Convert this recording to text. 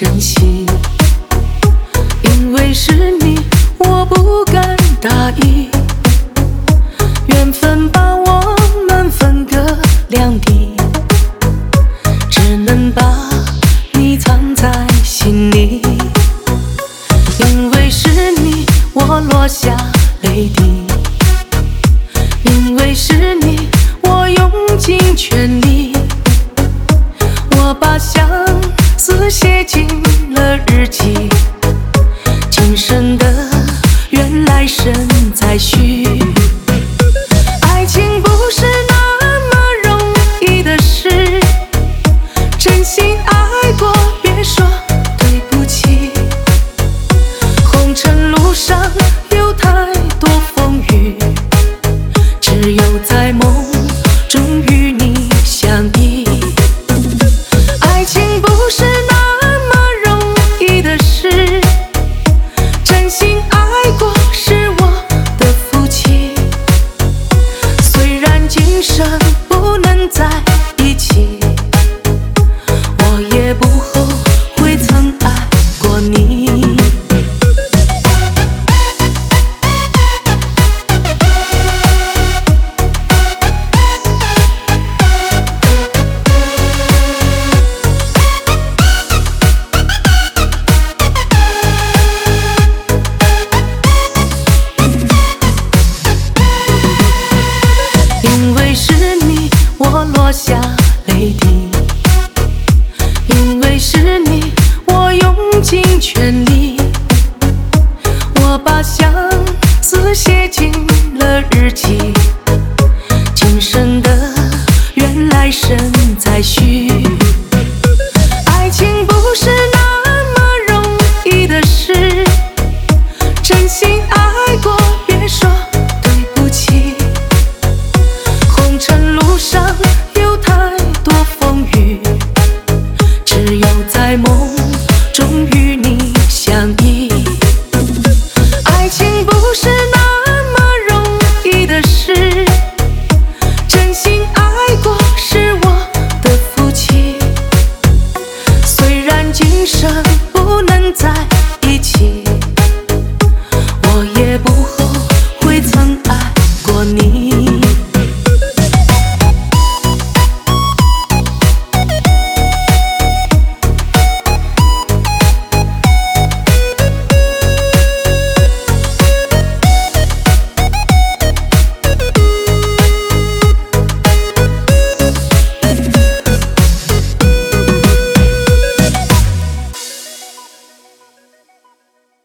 珍惜。因为是你，我不敢大意，缘分把我们分隔两地，只能把你藏在心里。因为是你，我落下泪滴，因为是你，我用尽全力，我把相思写进了日记，今生的愿来生再续。爱情不是那么容易的事，真心爱过别说对不起。红尘路上有太多风雨，只有在梦中与你相依。爱情不是那么容易的事，真心爱过是我的福气。虽然今生不能在一起，我也不后悔曾爱过你。因为是你，我落下泪滴，因为是你，我用尽全力，我把相思写进了日记，